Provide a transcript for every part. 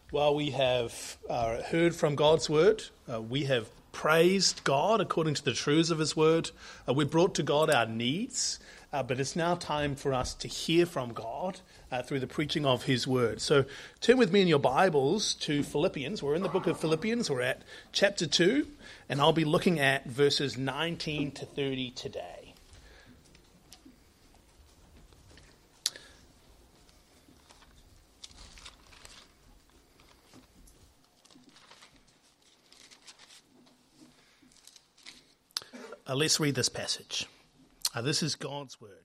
Well, we have heard from God's word. We have praised God according to the truths of his word. We brought to God our needs, but it's now time for us to hear from God through the preaching of his word. So turn with me in your Bibles to Philippians. We're in the book of Philippians. We're at chapter 2, and I'll be looking at verses 19 to 30 today. Let's read this passage. This is God's word.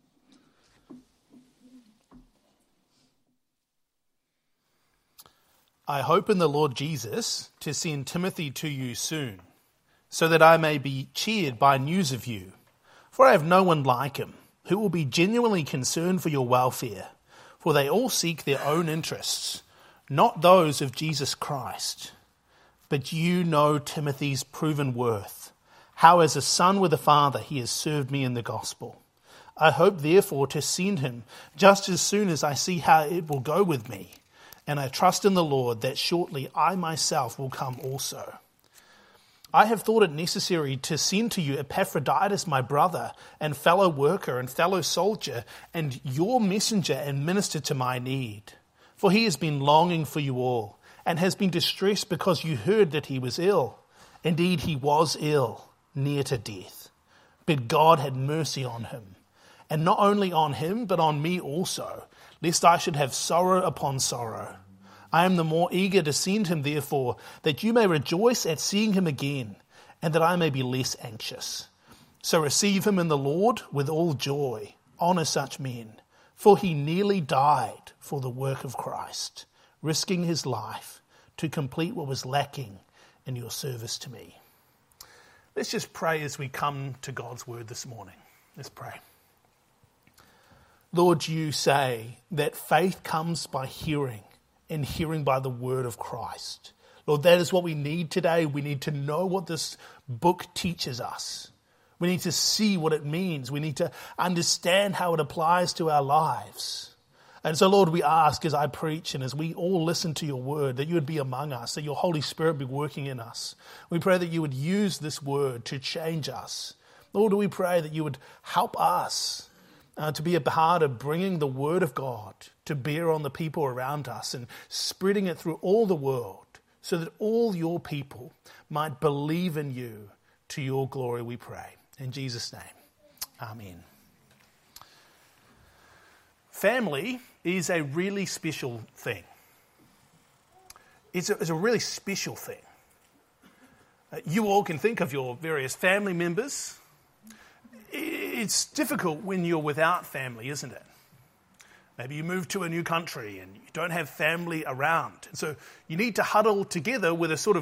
I hope in the Lord Jesus to send Timothy to you soon, so that I may be cheered by news of you. For I have no one like him, who will be genuinely concerned for your welfare, for they all seek their own interests, not those of Jesus Christ. But you know Timothy's proven worth, how as a son with a father he has served me in the gospel. I hope therefore to send him just as soon as I see how it will go with me, and I trust in the Lord that shortly I myself will come also. I have thought it necessary to send to you Epaphroditus, my brother and fellow worker and fellow soldier, and your messenger and minister to my need. For he has been longing for you all, and has been distressed because you heard that he was ill. Indeed, he was ill, near to death. But God had mercy on him, and not only on him, but on me also, lest I should have sorrow upon sorrow. I am the more eager to send him, therefore, that you may rejoice at seeing him again, and that I may be less anxious. So receive him in the Lord with all joy. Honor such men, for he nearly died for the work of Christ, risking his life to complete what was lacking in your service to me. Let's just pray as we come to God's word this morning. Let's pray. Lord, you say that faith comes by hearing, and hearing by the word of Christ. Lord, that is what we need today. We need to know what this book teaches us. We need to see what it means. We need to understand how it applies to our lives. And so, Lord, we ask as I preach and as we all listen to your word, that you would be among us, that your Holy Spirit be working in us. We pray that you would use this word to change us. Lord, we pray that you would help us to be a part of bringing the word of God to bear on the people around us and spreading it through all the world so that all your people might believe in you. To your glory we pray. In Jesus' name, amen. Family is a really special thing. It's a really special thing. You all can think of your various family members. It's difficult when you're without family, isn't it? Maybe you move to a new country and you don't have family around. And so you need to huddle together with a sort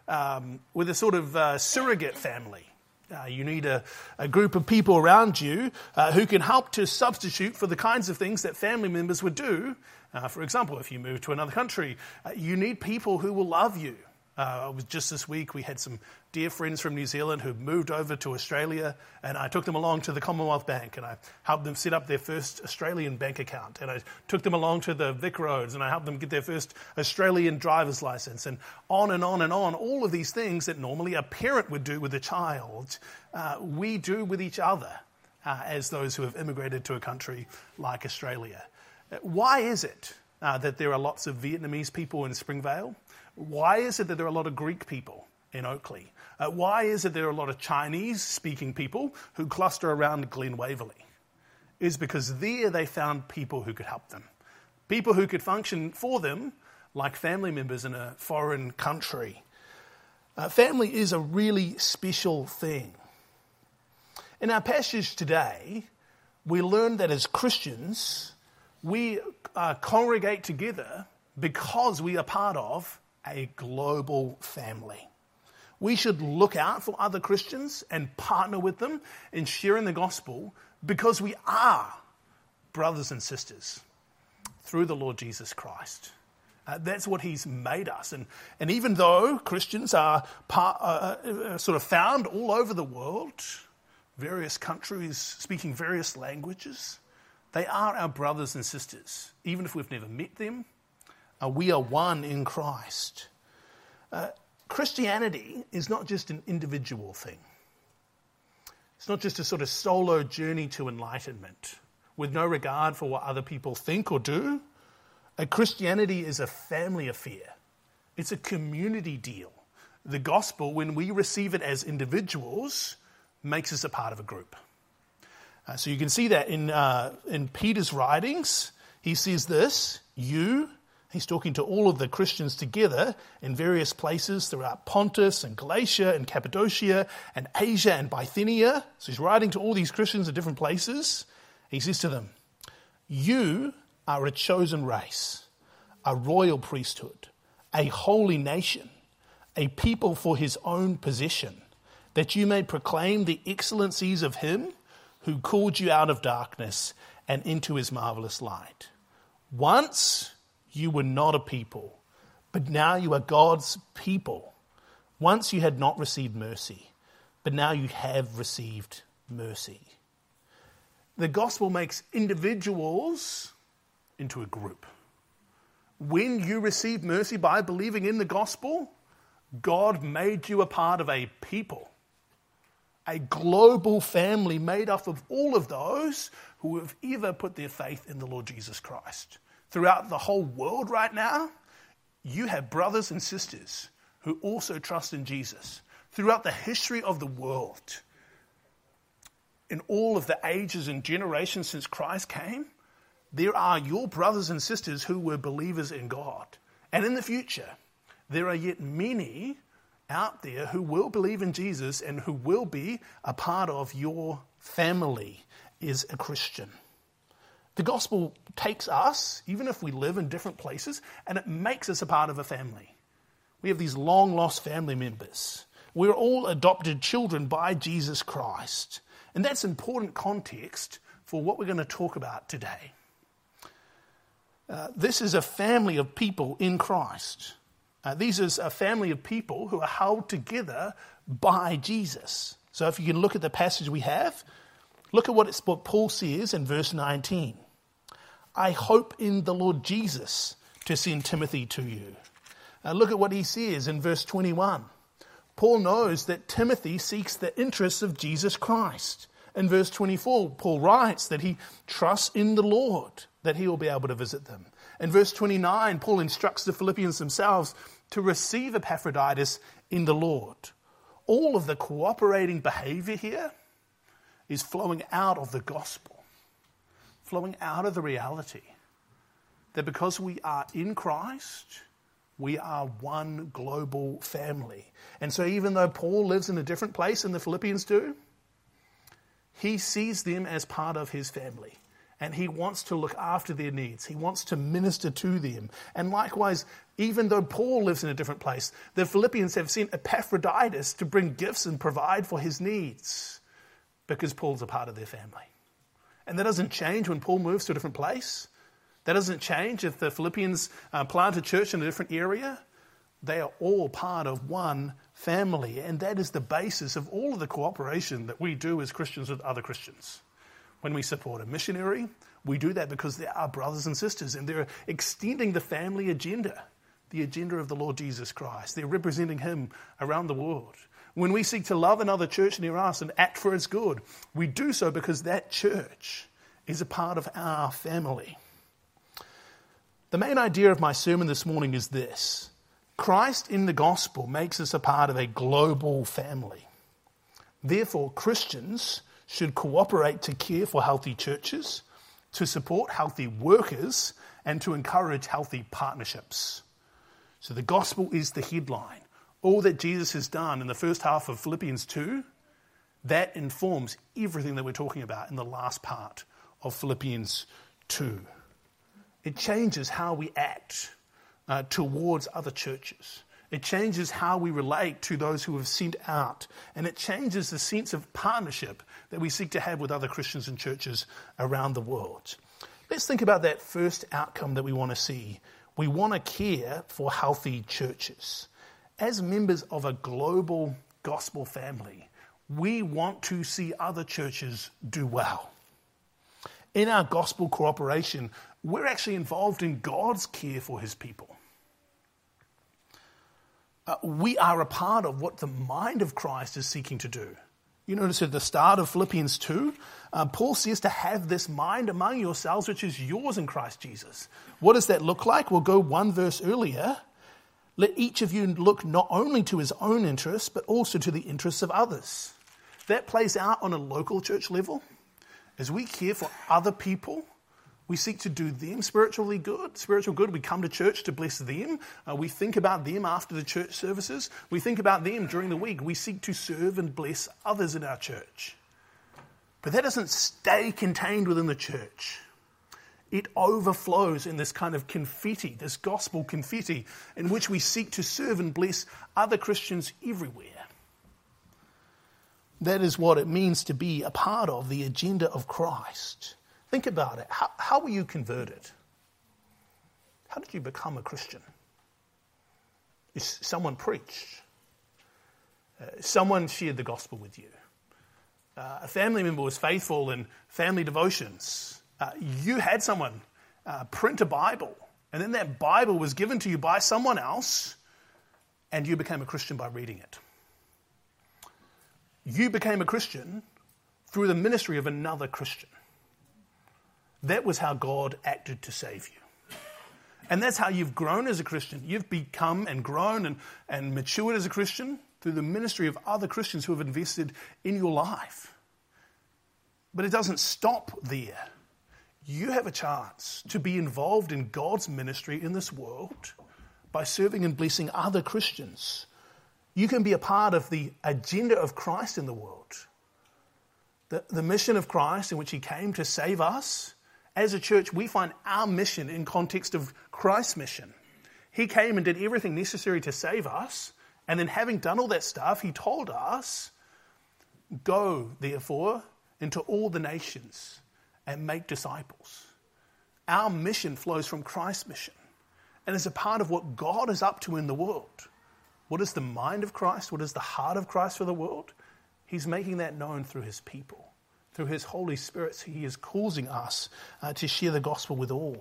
of surrogate family. You need a group of people around you who can help to substitute for the kinds of things that family members would do. For example, if you move to another country, you need people who will love you. Just this week, we had some dear friends from New Zealand who moved over to Australia, and I took them along to the Commonwealth Bank, and I helped them set up their first Australian bank account, and I took them along to the Vic Roads, and I helped them get their first Australian driver's license, and on and on and on. All of these things that normally a parent would do with a child, we do with each other as those who have immigrated to a country like Australia. Why is it that there are lots of Vietnamese people in Springvale? Why is it that there are a lot of Greek people in Oakley? Why is it there are a lot of Chinese-speaking people who cluster around Glen Waverley? It's because there they found people who could help them. People who could function for them like family members in a foreign country. Family is a really special thing. In our passage today, we learn that as Christians, we congregate together because we are part of a global family. We should look out for other Christians and partner with them in sharing the gospel because we are brothers and sisters through the Lord Jesus Christ. That's what he's made us. And even though Christians are sort of found all over the world, various countries speaking various languages, they are our brothers and sisters, even if we've never met them, We are one in Christ. Christianity is not just an individual thing. It's not just a sort of solo journey to enlightenment with no regard for what other people think or do. Christianity is a family affair. It's a community deal. The gospel, when we receive it as individuals, makes us a part of a group. So you can see that in Peter's writings. He says this, he's talking to all of the Christians together in various places throughout Pontus and Galatia and Cappadocia and Asia and Bithynia. So he's writing to all these Christians at different places. He says to them, you are a chosen race, a royal priesthood, a holy nation, a people for his own possession, that you may proclaim the excellencies of him who called you out of darkness and into his marvelous light. Once you were not a people, but now you are God's people. Once you had not received mercy, but now you have received mercy. The gospel makes individuals into a group. When you receive mercy by believing in the gospel, God made you a part of a people, a global family made up of all of those who have ever put their faith in the Lord Jesus Christ. Throughout the whole world right now, you have brothers and sisters who also trust in Jesus. Throughout the history of the world, in all of the ages and generations since Christ came, there are your brothers and sisters who were believers in God. And in the future, there are yet many out there who will believe in Jesus and who will be a part of your family as a Christian. The gospel takes us, even if we live in different places, and it makes us a part of a family. We have these long-lost family members. We're all adopted children by Jesus Christ. And that's important context for what we're going to talk about today. This is a family of people in Christ. These is a family of people who are held together by Jesus. So if you can look at the passage we have, look at what Paul says in verse 19. I hope in the Lord Jesus to send Timothy to you. Look at what he says in verse 21. Paul knows that Timothy seeks the interests of Jesus Christ. In verse 24, Paul writes that he trusts in the Lord, that he will be able to visit them. In verse 29, Paul instructs the Philippians themselves to receive Epaphroditus in the Lord. All of the cooperating behavior here is flowing out of the gospel, flowing out of the reality that because we are in Christ, we are one global family. And so even though Paul lives in a different place than the Philippians do, he sees them as part of his family. And he wants to look after their needs. He wants to minister to them. And likewise, even though Paul lives in a different place, the Philippians have sent Epaphroditus to bring gifts and provide for his needs because Paul's a part of their family. And that doesn't change when Paul moves to a different place. That doesn't change if the Philippians plant a church in a different area. They are all part of one family. And that is the basis of all of the cooperation that we do as Christians with other Christians. When we support a missionary, we do that because they are brothers and sisters and they're extending the family agenda, the agenda of the Lord Jesus Christ. They're representing him around the world. When we seek to love another church near us and act for its good, we do so because that church is a part of our family. The main idea of my sermon this morning is this. Christ in the gospel makes us a part of a global family. Therefore, Christians should cooperate to care for healthy churches, to support healthy workers, and to encourage healthy partnerships. So the gospel is the headline. All that Jesus has done in the first half of Philippians 2, that informs everything that we're talking about in the last part of Philippians 2. It changes how we act towards other churches. It changes how we relate to those who have sent out. And it changes the sense of partnership that we seek to have with other Christians and churches around the world. Let's think about that first outcome that we want to see. We want to care for healthy churches. As members of a global gospel family, we want to see other churches do well. In our gospel cooperation, we're actually involved in God's care for his people. We are a part of what the mind of Christ is seeking to do. You notice at the start of Philippians 2, Paul says to have this mind among yourselves, which is yours in Christ Jesus. What does that look like? We'll go one verse earlier. Let each of you look not only to his own interests, but also to the interests of others. That plays out on a local church level. As we care for other people, we seek to do them spiritual good. We come to church to bless them. We think about them after the church services. We think about them during the week. We seek to serve and bless others in our church. But that doesn't stay contained within the church. It overflows in this kind of confetti, this gospel confetti, in which we seek to serve and bless other Christians everywhere. That is what it means to be a part of the agenda of Christ. Think about it. How were you converted? How did you become a Christian? Someone preached. Someone shared the gospel with you. A family member was faithful in family devotions. You had someone print a Bible, and then that Bible was given to you by someone else, and you became a Christian by reading it. You became a Christian through the ministry of another Christian. That was how God acted to save you. And that's how you've grown as a Christian. You've become and grown and matured as a Christian through the ministry of other Christians who have invested in your life. But it doesn't stop there. You have a chance to be involved in God's ministry in this world by serving and blessing other Christians. You can be a part of the agenda of Christ in the world. The mission of Christ in which he came to save us. As a church, we find our mission in context of Christ's mission. He came and did everything necessary to save us. And then having done all that stuff, he told us, go, therefore, into all the nations and make disciples. Our mission flows from Christ's mission and is a part of what God is up to in the world. What is the mind of Christ? What is the heart of Christ for the world? He's making that known through his people. Through his Holy Spirit, he is causing us to share the gospel with all.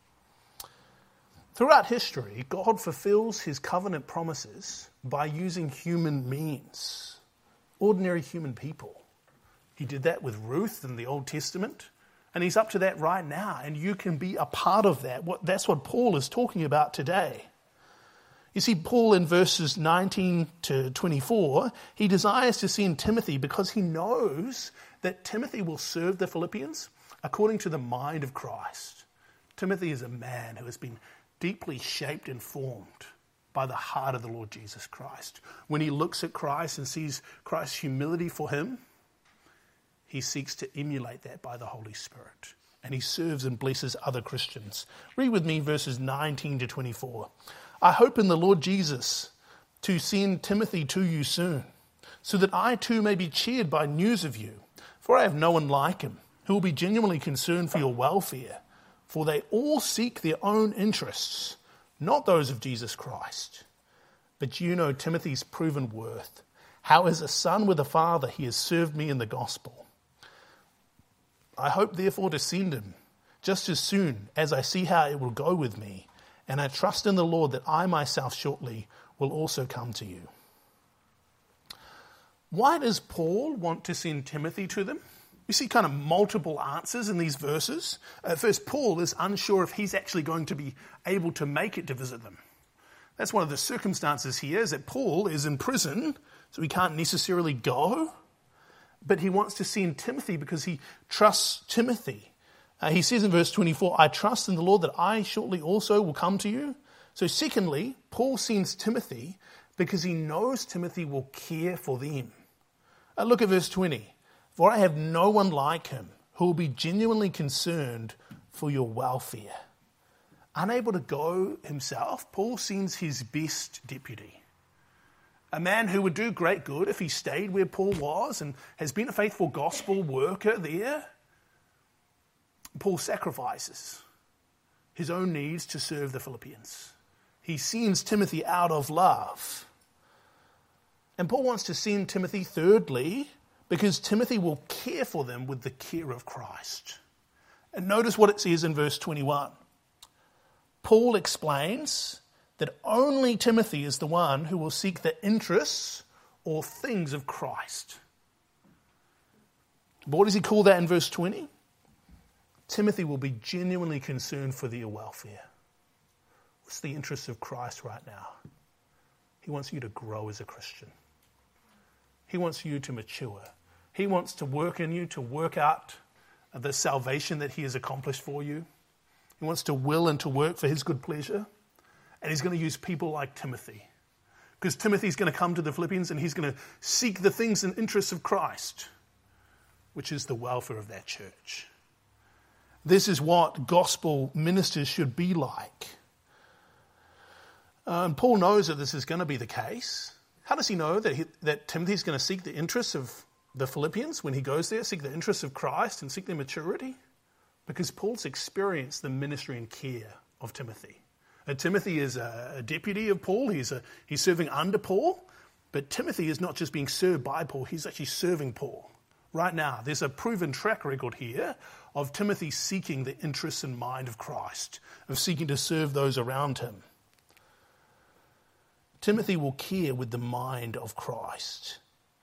Throughout history, God fulfills his covenant promises by using human means, ordinary human people. He did that with Ruth in the Old Testament, and he's up to that right now, and you can be a part of that. That's what Paul is talking about today. You see, Paul in verses 19 to 24, he desires to send Timothy because he knows that Timothy will serve the Philippians according to the mind of Christ. Timothy is a man who has been deeply shaped and formed by the heart of the Lord Jesus Christ. When he looks at Christ and sees Christ's humility for him, he seeks to emulate that by the Holy Spirit. And he serves and blesses other Christians. Read with me verses 19 to 24. I hope in the Lord Jesus to send Timothy to you soon, so that I too may be cheered by news of you. For I have no one like him, who will be genuinely concerned for your welfare. For they all seek their own interests, not those of Jesus Christ. But you know Timothy's proven worth, how as a son with a father he has served me in the gospel. I hope therefore to send him, just as soon as I see how it will go with me, and I trust in the Lord that I myself shortly will also come to you. Why does Paul want to send Timothy to them? You see kind of multiple answers in these verses. First, Paul is unsure if he's actually going to be able to make it to visit them. That's one of the circumstances here, is that Paul is in prison, so he can't necessarily go. But he wants to send Timothy because he trusts Timothy. He says in verse 24, I trust in the Lord that I shortly also will come to you. So secondly, Paul sends Timothy because he knows Timothy will care for them. Look at verse 20. For I have no one like him who will be genuinely concerned for your welfare. Unable to go himself, Paul sends his best deputy. A man who would do great good if he stayed where Paul was and has been a faithful gospel worker there. Paul sacrifices his own needs to serve the Philippians. He sends Timothy out of love. And Paul wants to send Timothy thirdly because Timothy will care for them with the care of Christ. And notice what it says in verse 21. Paul explains that only Timothy is the one who will seek the interests or things of Christ. But what does he call that in verse 20? Timothy will be genuinely concerned for your welfare. What's the interest of Christ right now? He wants you to grow as a Christian. He wants you to mature. He wants to work in you, to work out the salvation that he has accomplished for you. He wants to will and to work for his good pleasure. And he's going to use people like Timothy. Because Timothy's going to come to the Philippians and he's going to seek the things and interests of Christ, which is the welfare of that church. This is what gospel ministers should be like. And Paul knows that this is going to be the case. How does he know that Timothy's going to seek the interests of the Philippians when he goes there, seek the interests of Christ and seek their maturity? Because Paul's experienced the ministry and care of Timothy. Timothy is a deputy of Paul. He's serving under Paul. But Timothy is not just being served by Paul, he's actually serving Paul. Right now, there's a proven track record here of Timothy seeking the interests and mind of Christ, of seeking to serve those around him. Timothy will care with the mind of Christ.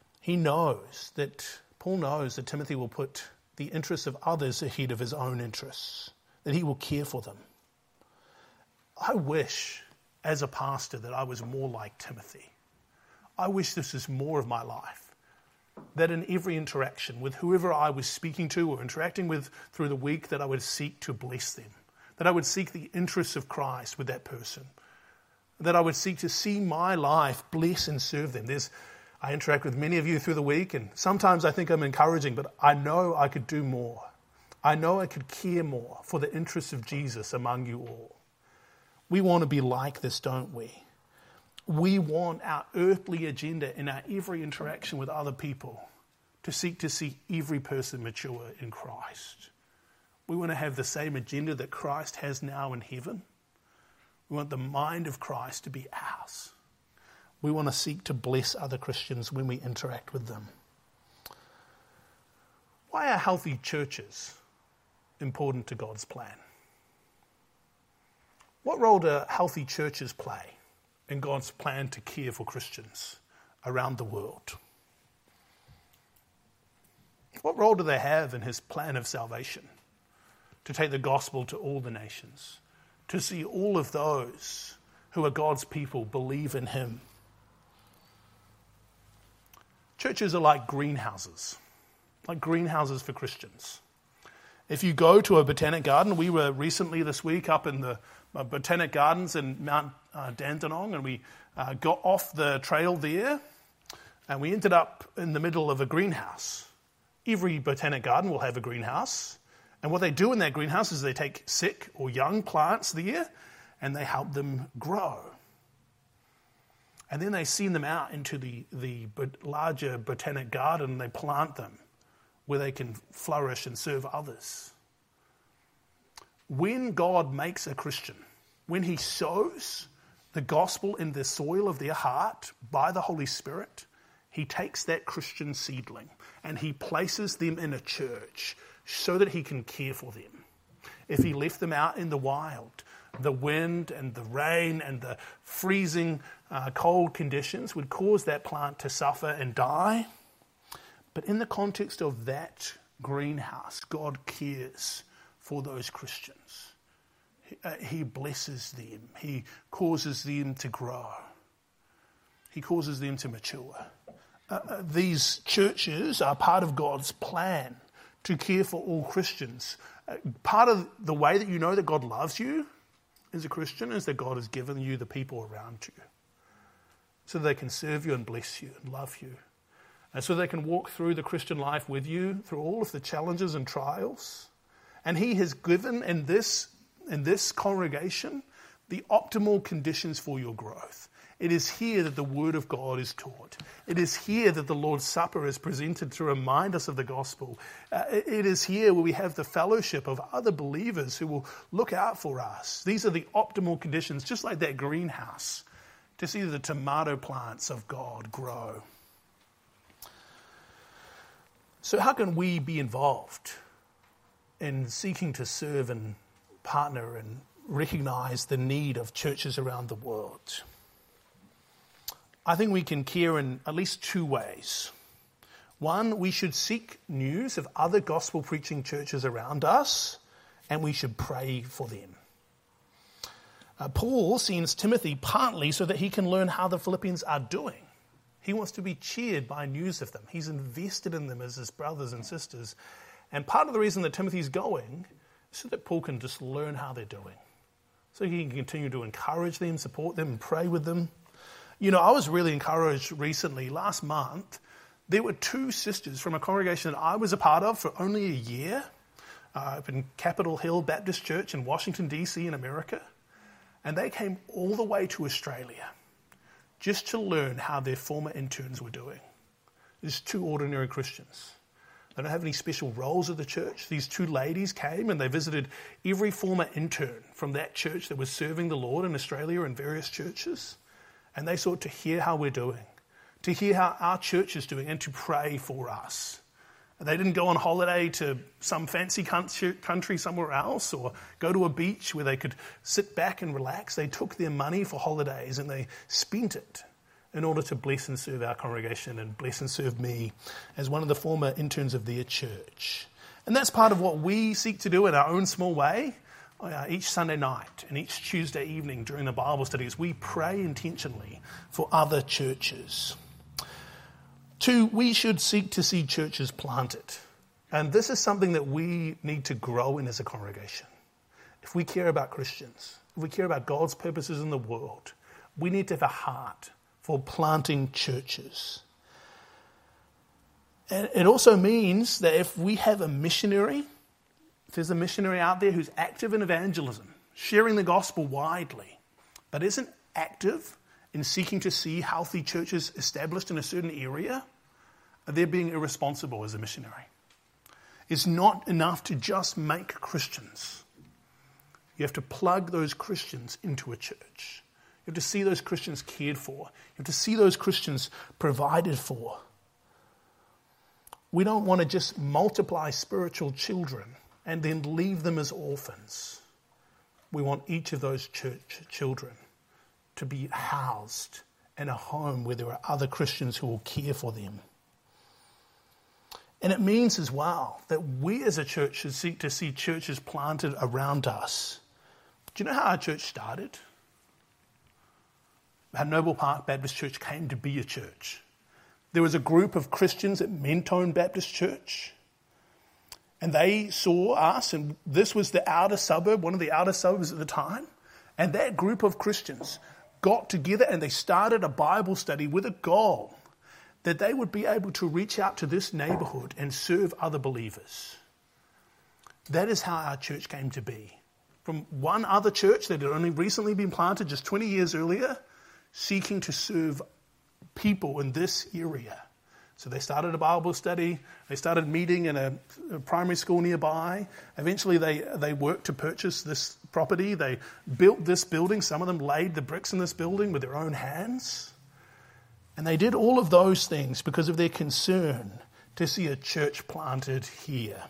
Paul knows that Timothy will put the interests of others ahead of his own interests, that he will care for them. I wish, as a pastor, that I was more like Timothy. I wish this was more of my life, that in every interaction with whoever I was speaking to or interacting with through the week, that I would seek to bless them, that I would seek the interests of Christ with that person, that I would seek to see my life bless and serve them. I interact with many of you through the week, and sometimes I think I'm encouraging, but I know I could do more. I know I could care more for the interests of Jesus among you all. We want to be like this, don't we? We want our earthly agenda in our every interaction with other people to seek to see every person mature in Christ. We want to have the same agenda that Christ has now in heaven. We want the mind of Christ to be ours. We want to seek to bless other Christians when we interact with them. Why are healthy churches important to God's plan? What role do healthy churches play in God's plan to care for Christians around the world? What role do they have in his plan of salvation? To take the gospel to all the nations, to see all of those who are God's people believe in him. Churches are like greenhouses for Christians. If you go to a botanic garden, we were recently this week up in the botanic gardens in Mount Dandenong, and we got off the trail there, and we ended up in the middle of a greenhouse. Every botanic garden will have a greenhouse, and what they do in that greenhouse is they take sick or young plants there, and they help them grow. And then they send them out into the larger botanic garden, and they plant them where they can flourish and serve others. When God makes a Christian, when he sows the gospel in the soil of their heart by the Holy Spirit, he takes that Christian seedling and he places them in a church so that he can care for them. If he left them out in the wild, the wind and the rain and the freezing cold conditions would cause that plant to suffer and die. But in the context of that greenhouse, God cares for those Christians. He blesses them. He causes them to grow. He causes them to mature. These churches are part of God's plan to care for all Christians. Part of the way that you know that God loves you as a Christian is that God has given you the people around you so they can serve you and bless you and love you. And so they can walk through the Christian life with you through all of the challenges and trials. And he has given in this congregation the optimal conditions for your growth. It is here that the Word of God is taught. It is here that the Lord's Supper is presented to remind us of the gospel. It is here where we have the fellowship of other believers who will look out for us. These are the optimal conditions, just like that greenhouse, to see the tomato plants of God grow. So how can we be involved in seeking to serve and partner and recognize the need of churches around the world. I think we can care in at least two ways. One, we should seek news of other gospel-preaching churches around us, and we should pray for them. Paul sends Timothy partly so that he can learn how the Philippians are doing. He wants to be cheered by news of them. He's invested in them as his brothers and sisters. And part of the reason that Timothy's going is so that Paul can just learn how they're doing. So he can continue to encourage them, support them, and pray with them. You know, I was really encouraged recently, last month. There were two sisters from a congregation that I was a part of for only a year up in Capitol Hill Baptist Church in Washington, D.C. in America. And they came all the way to Australia just to learn how their former interns were doing. Just two ordinary Christians. They don't have any special roles at the church. These two ladies came and they visited every former intern from that church that was serving the Lord in Australia in various churches. And they sought to hear how we're doing, to hear how our church is doing, and to pray for us. They didn't go on holiday to some fancy country somewhere else or go to a beach where they could sit back and relax. They took their money for holidays and they spent it in order to bless and serve our congregation and bless and serve me as one of the former interns of their church. And that's part of what we seek to do in our own small way each Sunday night and each Tuesday evening during the Bible studies. We pray intentionally for other churches. Two, we should seek to see churches planted. And this is something that we need to grow in as a congregation. If we care about Christians, if we care about God's purposes in the world, we need to have a heart for planting churches. And it also means that if we have a missionary, if there's a missionary out there who's active in evangelism, sharing the gospel widely, but isn't active in seeking to see healthy churches established in a certain area, they're being irresponsible as a missionary. It's not enough to just make Christians. You have to plug those Christians into a church. You have to see those Christians cared for. You have to see those Christians provided for. We don't want to just multiply spiritual children and then leave them as orphans. We want each of those church children to be housed in a home where there are other Christians who will care for them. And it means as well that we as a church should seek to see churches planted around us. Do you know how our church started? How Noble Park Baptist Church came to be a church. There was a group of Christians at Mentone Baptist Church, and they saw us, and this was the outer suburb, one of the outer suburbs at the time, and that group of Christians got together and they started a Bible study with a goal that they would be able to reach out to this neighborhood and serve other believers. That is how our church came to be. From one other church that had only recently been planted just 20 years earlier, seeking to serve people in this area. So they started a Bible study. They started meeting in a primary school nearby. Eventually they worked to purchase this property. They built this building. Some of them laid the bricks in this building with their own hands. And they did all of those things because of their concern to see a church planted here.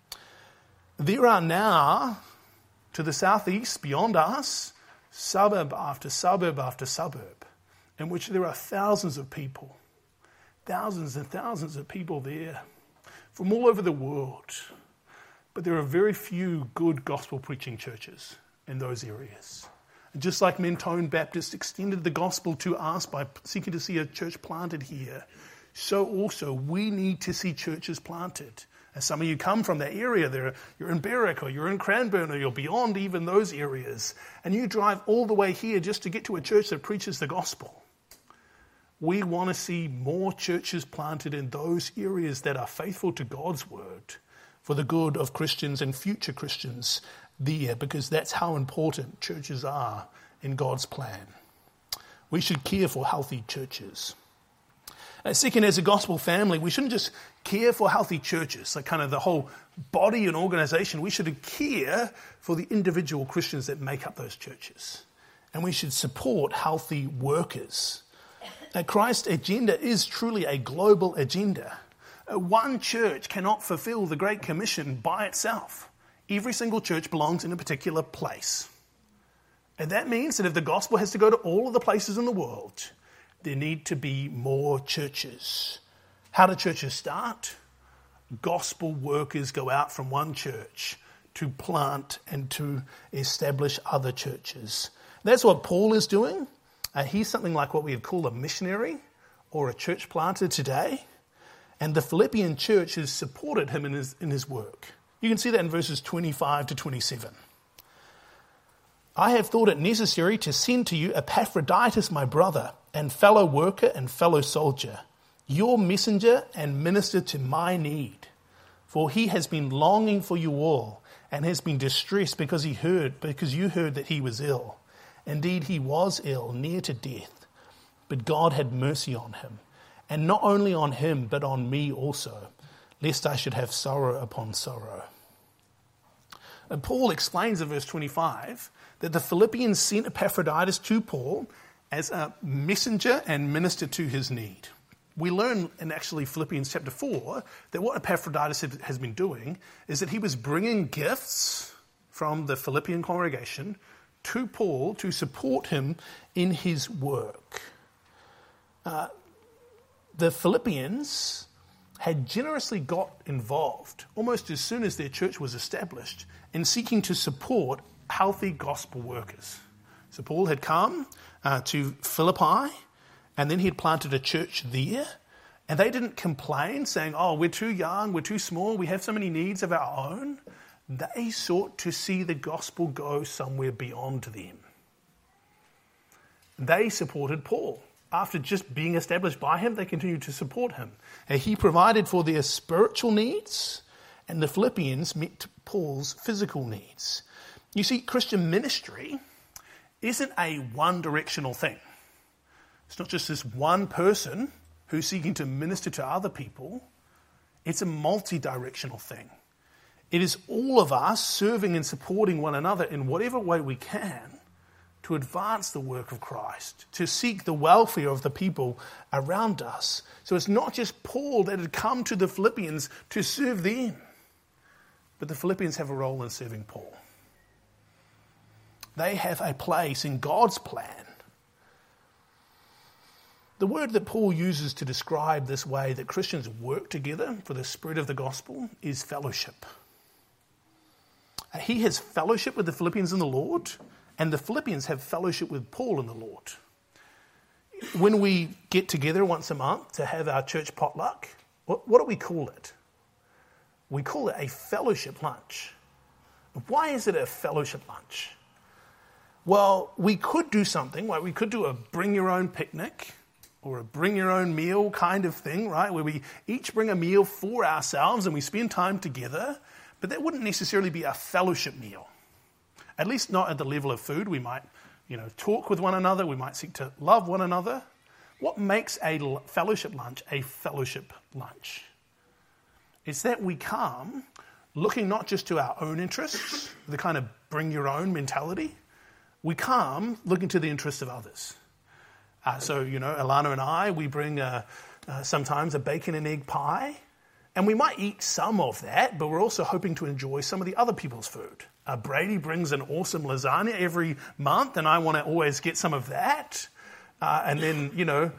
There are now, to the southeast, beyond us, suburb after suburb after suburb, in which there are thousands of people, thousands and thousands of people there from all over the world. But there are very few good gospel-preaching churches in those areas. And just like Mentone Baptist extended the gospel to us by seeking to see a church planted here, so also we need to see churches planted. As some of you come from that area, you're in Berwick or you're in Cranbourne or you're beyond even those areas, and you drive all the way here just to get to a church that preaches the gospel. We want to see more churches planted in those areas that are faithful to God's word for the good of Christians and future Christians there, because that's how important churches are in God's plan. We should care for healthy churches. Second, as a gospel family, we shouldn't just care for healthy churches, like kind of the whole body and organization. We should care for the individual Christians that make up those churches. And we should support healthy workers. Now, Christ's agenda is truly a global agenda. One church cannot fulfill the Great Commission by itself. Every single church belongs in a particular place. And that means that if the gospel has to go to all of the places in the world, there need to be more churches. How do churches start? Gospel workers go out from one church to plant and to establish other churches. That's what Paul is doing. He's something like what we would call a missionary or a church planter today. And the Philippian church has supported him in his work. You can see that in verses 25 to 27. I have thought it necessary to send to you Epaphroditus, my brother, and fellow worker and fellow soldier, your messenger and minister to my need. For he has been longing for you all, and has been distressed because you heard that he was ill. Indeed, he was ill, near to death. But God had mercy on him, and not only on him, but on me also, lest I should have sorrow upon sorrow. And Paul explains in verse 25 that the Philippians sent Epaphroditus to Paul as a messenger and minister to his need. We learn in actually Philippians chapter 4 that what Epaphroditus has been doing is that he was bringing gifts from the Philippian congregation to Paul to support him in his work. The Philippians had generously got involved almost as soon as their church was established in seeking to support healthy gospel workers. So Paul had come to Philippi, and then he had planted a church there, and they didn't complain saying, oh, we're too young, we're too small, we have so many needs of our own. They sought to see the gospel go somewhere beyond them. They supported Paul. After just being established by him, they continued to support him. And he provided for their spiritual needs, and the Philippians met Paul's physical needs. You see, Christian ministry isn't a one-directional thing. It's not just this one person who's seeking to minister to other people. It's a multi-directional thing. It is all of us serving and supporting one another in whatever way we can to advance the work of Christ, to seek the welfare of the people around us. So it's not just Paul that had come to the Philippians to serve them, but the Philippians have a role in serving Paul. They have a place in God's plan. The word that Paul uses to describe this way that Christians work together for the spread of the gospel is fellowship. He has fellowship with the Philippians in the Lord, and the Philippians have fellowship with Paul in the Lord. When we get together once a month to have our church potluck, what do we call it? We call it a fellowship lunch. Why is it a fellowship lunch? Well, we could do something, like we could do a bring your own picnic or a bring your own meal kind of thing, right? Where we each bring a meal for ourselves and we spend time together, but that wouldn't necessarily be a fellowship meal. At least not at the level of food. We might, talk with one another. We might seek to love one another. What makes a fellowship lunch a fellowship lunch? It's that we come looking not just to our own interests, the kind of bring your own mentality. We come looking to the interests of others. So, Alana and I, we bring sometimes a bacon and egg pie, and we might eat some of that, but we're also hoping to enjoy some of the other people's food. Brady brings an awesome lasagna every month, and I want to always get some of that. And then,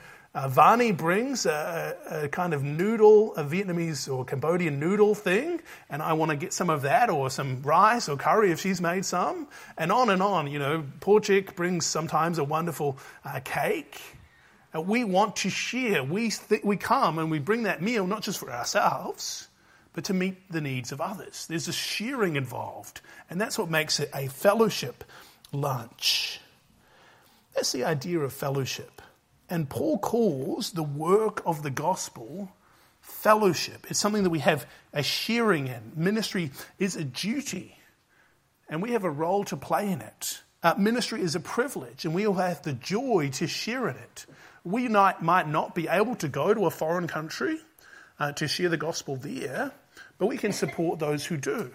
Vani brings a kind of noodle, a Vietnamese or Cambodian noodle thing, and I want to get some of that, or some rice or curry if she's made some, and on and on. Porchik brings sometimes a wonderful cake. We want to share. We come and we bring that meal not just for ourselves, but to meet the needs of others. There's a sharing involved, and that's what makes it a fellowship lunch. That's the idea of fellowship. And Paul calls the work of the gospel fellowship. It's something that we have a sharing in. Ministry is a duty, and we have a role to play in it. Ministry is a privilege, and we all have the joy to share in it. We might not be able to go to a foreign country to share the gospel there, but we can support those who do.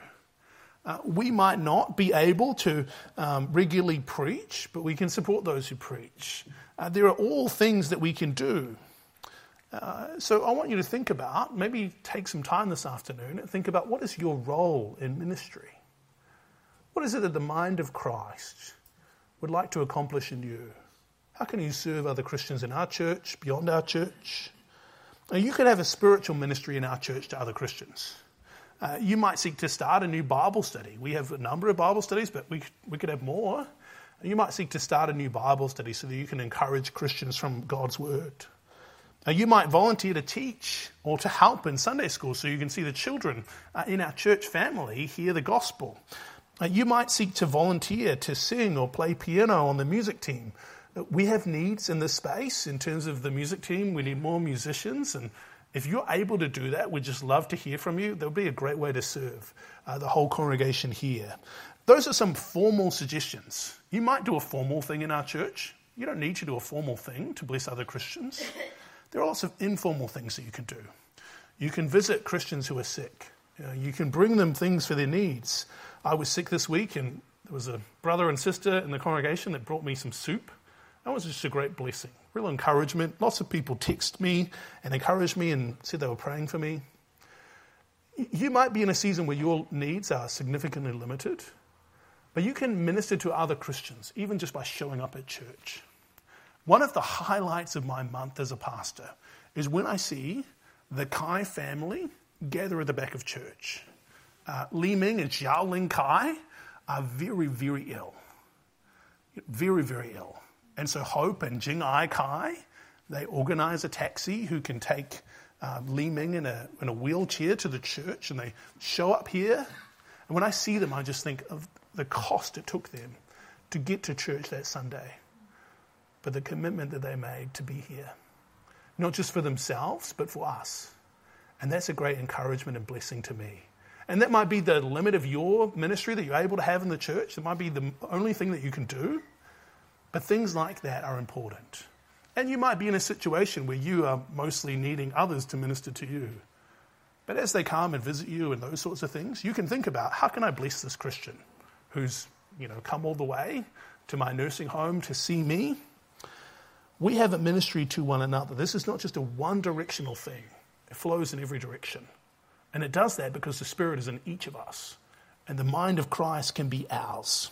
We might not be able to regularly preach, but we can support those who preach. There are all things that we can do. So I want you to think about, maybe take some time this afternoon and think about, what is your role in ministry? What is it that the mind of Christ would like to accomplish in you? How can you serve other Christians in our church, beyond our church? Now, you could have a spiritual ministry in our church to other Christians. You might seek to start a new Bible study. We have a number of Bible studies, but we could have more. You might seek to start a new Bible study so that you can encourage Christians from God's Word. You might volunteer to teach or to help in Sunday school so you can see the children in our church family hear the gospel. You might seek to volunteer to sing or play piano on the music team. We have needs in this space in terms of the music team. We need more musicians, and if you're able to do that, we'd just love to hear from you. That would be a great way to serve the whole congregation here. Those are some formal suggestions. You might do a formal thing in our church. You don't need to do a formal thing to bless other Christians. There are lots of informal things that you can do. You can visit Christians who are sick. You can bring them things for their needs. I was sick this week, and there was a brother and sister in the congregation that brought me some soup. That was just a great blessing, real encouragement. Lots of people text me and encouraged me and said they were praying for me. You might be in a season where your needs are significantly limited, but you can minister to other Christians, even just by showing up at church. One of the highlights of my month as a pastor is when I see the Kai family gather at the back of church. Li Ming and Xiaoling Kai are very, very ill. Very, very ill. And so Hope and Jing Ai Kai, they organize a taxi who can take Li Ming in a wheelchair to the church, and they show up here. And when I see them, I just think of the cost it took them to get to church that Sunday, but the commitment that they made to be here, not just for themselves, but for us. And that's a great encouragement and blessing to me. And that might be the limit of your ministry that you're able to have in the church. It might be the only thing that you can do. But things like that are important. And you might be in a situation where you are mostly needing others to minister to you. But as they come and visit you and those sorts of things, you can think about, how can I bless this Christian who's, come all the way to my nursing home to see me? We have a ministry to one another. This is not just a one-directional thing. It flows in every direction. And it does that because the Spirit is in each of us. And the mind of Christ can be ours.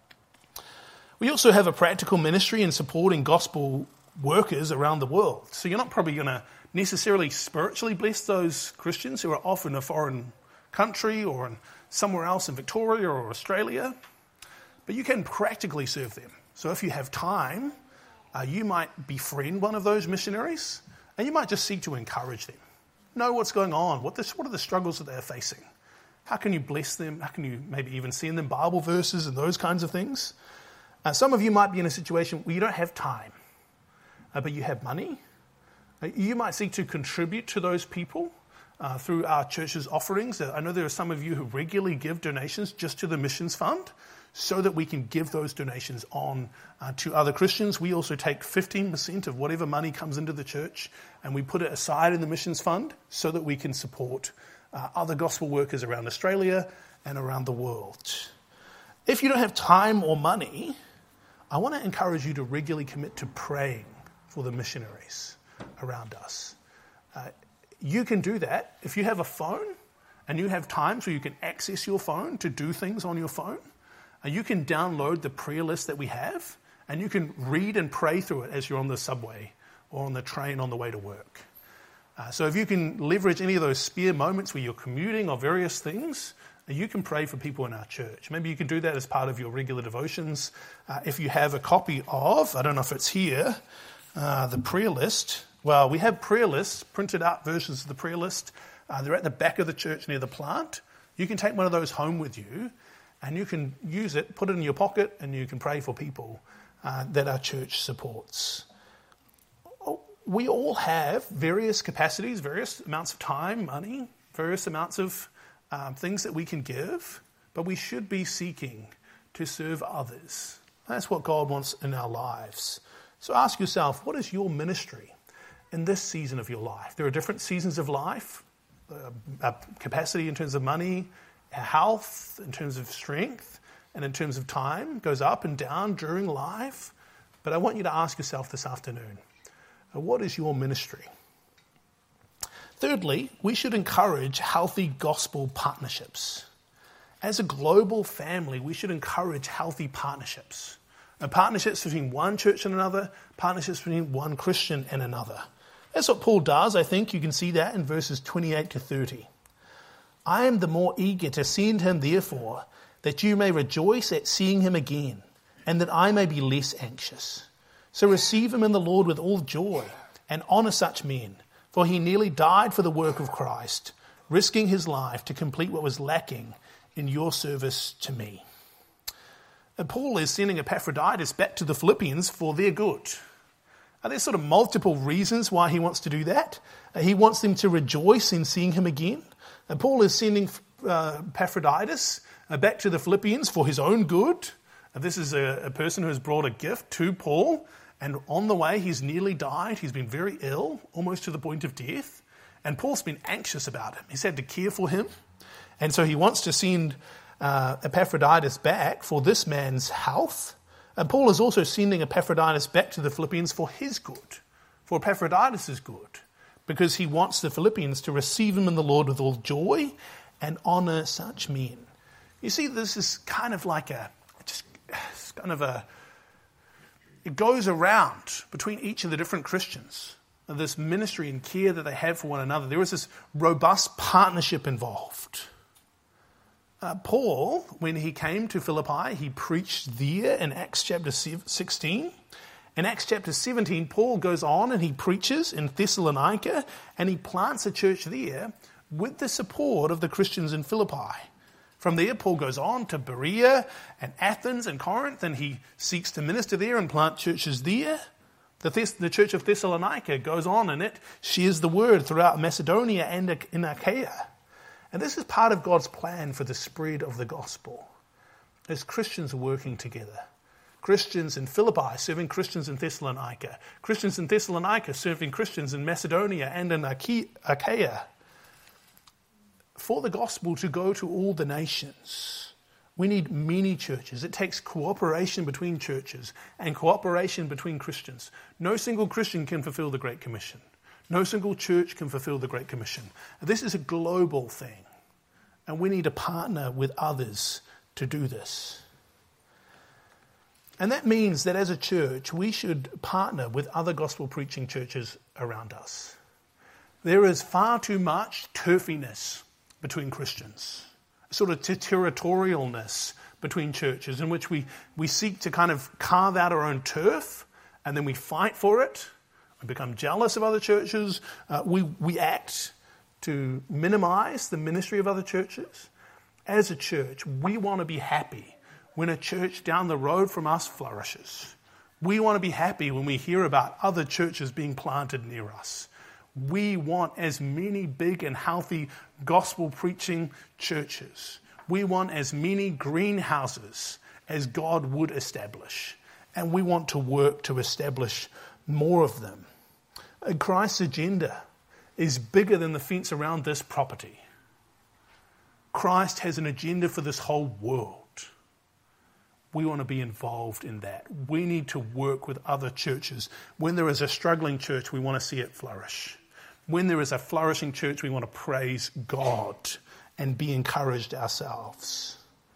We also have a practical ministry in supporting gospel workers around the world. So you're not probably going to necessarily spiritually bless those Christians who are off in a foreign country or in somewhere else in Victoria or Australia, but you can practically serve them. So if you have time, you might befriend one of those missionaries, and you might just seek to encourage them. Know what's going on. What are the struggles that they're facing? How can you bless them? How can you maybe even send them Bible verses and those kinds of things? Some of you might be in a situation where you don't have time, but you have money. You might seek to contribute to those people through our church's offerings. I know there are some of you who regularly give donations just to the missions fund so that we can give those donations on to other Christians. We also take 15% of whatever money comes into the church and we put it aside in the missions fund so that we can support other gospel workers around Australia and around the world. If you don't have time or money, I want to encourage you to regularly commit to praying for the missionaries around us. You can do that if you have a phone and you have times where you can access your phone to do things on your phone. You can download the prayer list that we have and you can read and pray through it as you're on the subway or on the train on the way to work. So if you can leverage any of those spare moments where you're commuting or various things, you can pray for people in our church. Maybe you can do that as part of your regular devotions. If you have a copy of, I don't know if it's here, the prayer list. Well, we have prayer lists, printed out versions of the prayer list. They're at the back of the church near the plant. You can take one of those home with you and you can use it, put it in your pocket, and you can pray for people that our church supports. We all have various capacities, various amounts of time, money, various amounts of things that we can give, but we should be seeking to serve others. That's what God wants in our lives. So ask yourself, what is your ministry in this season of your life? There are different seasons of life, capacity in terms of money, health, in terms of strength, and in terms of time, goes up and down during life. But I want you to ask yourself this afternoon, what is your ministry? Thirdly, we should encourage healthy gospel partnerships. as a global family, we should encourage healthy partnerships. Partnerships between one church and another, partnerships between one Christian and another. That's what Paul does, I think. You can see that in verses 28 to 30. I am the more eager to send him, therefore, that you may rejoice at seeing him again, and that I may be less anxious. So receive him in the Lord with all joy, and honour such men, for he nearly died for the work of Christ, risking his life to complete what was lacking in your service to me. And Paul is sending Epaphroditus back to the Philippians for their good. There's sort of multiple reasons why he wants to do that. He wants them to rejoice in seeing him again. And Paul is sending Epaphroditus back to the Philippians for his own good. This is a person who has brought a gift to Paul, and on the way he's nearly died. He's been very ill, almost to the point of death, and Paul's been anxious about him. He's had to care for him, and so he wants to send Epaphroditus back for this man's health. And Paul is also sending Epaphroditus back to the Philippians for his good, for Epaphroditus' good, because he wants the Philippians to receive him in the Lord with all joy and honour such men. You see, this is kind of like it goes around between each of the different Christians, this ministry and care that they have for one another. There is this robust partnership involved. Paul, when he came to Philippi, he preached there in Acts chapter 16. In Acts chapter 17, Paul goes on and he preaches in Thessalonica, and he plants a church there with the support of the Christians in Philippi. From there, Paul goes on to Berea and Athens and Corinth, and he seeks to minister there and plant churches there. The church of Thessalonica goes on and it shares the word throughout Macedonia and in Achaia. And this is part of God's plan for the spread of the gospel, as Christians working together. Christians in Philippi serving Christians in Thessalonica. Christians in Thessalonica serving Christians in Macedonia and in Achaia. For the gospel to go to all the nations, we need many churches. It takes cooperation between churches and cooperation between Christians. No single Christian can fulfill the Great Commission. No single church can fulfill the Great Commission. This is a global thing, and we need to partner with others to do this. And that means that as a church, we should partner with other gospel-preaching churches around us. There is far too much turfiness between Christians, sort of territorialness between churches in which we seek to kind of carve out our own turf, and then we fight for it. We become jealous of other churches. We act to minimize the ministry of other churches. As a church, we want to be happy when a church down the road from us flourishes. We want to be happy when we hear about other churches being planted near us. We want as many big and healthy gospel-preaching churches. We want as many greenhouses as God would establish. And we want to work to establish more of them. Christ's agenda is bigger than the fence around this property. Christ has an agenda for this whole world. We want to be involved in that. We need to work with other churches. When there is a struggling church, we want to see it flourish. When there is a flourishing church, we want to praise God and be encouraged ourselves.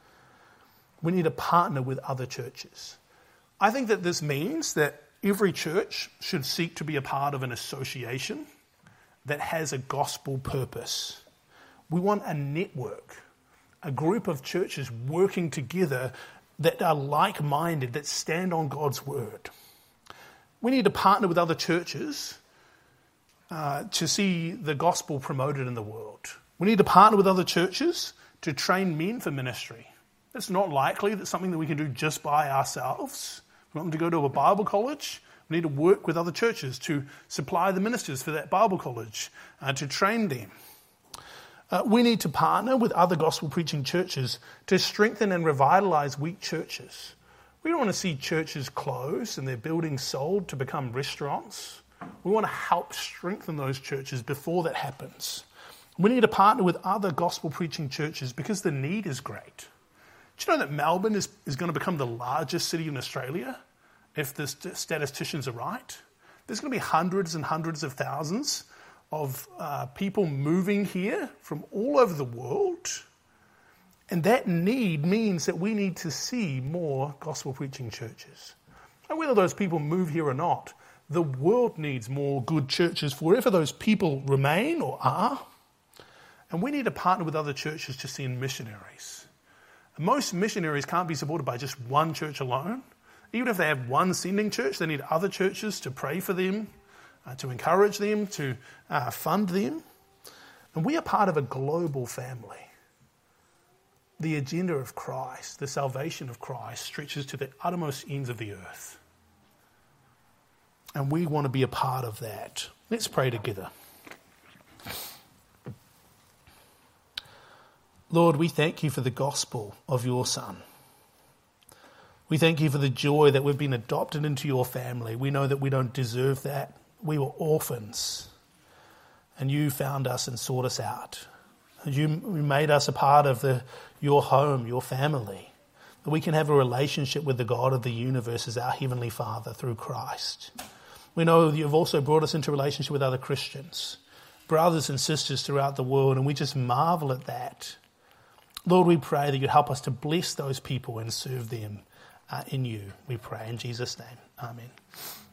We need to partner with other churches. I think that this means that every church should seek to be a part of an association that has a gospel purpose. We want a network, a group of churches working together that are like-minded, that stand on God's word. We need to partner with other churches to see the gospel promoted in the world. We need to partner with other churches to train men for ministry. It's not likely that's something that we can do just by ourselves. We want them to go to a Bible college. We need to work with other churches to supply the ministers for that Bible college, to train them. We need to partner with other gospel-preaching churches to strengthen and revitalize weak churches. We don't want to see churches close and their buildings sold to become restaurants. We want to help strengthen those churches before that happens. We need to partner with other gospel-preaching churches because the need is great. Do you know that Melbourne is going to become the largest city in Australia if the statisticians are right? There's going to be hundreds and hundreds of thousands of people moving here from all over the world. And that need means that we need to see more gospel preaching churches. And whether those people move here or not, the world needs more good churches wherever those people remain or are. And we need to partner with other churches to send missionaries. And most missionaries can't be supported by just one church alone. Even if they have one sending church, they need other churches to pray for them, to encourage them, to fund them. And we are part of a global family. The agenda of Christ, the salvation of Christ, stretches to the uttermost ends of the earth. And we want to be a part of that. Let's pray together. Lord, we thank you for the gospel of your Son. We thank you for the joy that we've been adopted into your family. We know that we don't deserve that. We were orphans, and you found us and sought us out. And you made us a part of your home, your family, that we can have a relationship with the God of the universe as our Heavenly Father through Christ. We know you've also brought us into relationship with other Christians, brothers and sisters throughout the world, and we just marvel at that. Lord, we pray that you'd help us to bless those people and serve them in you. We pray in Jesus' name. Amen.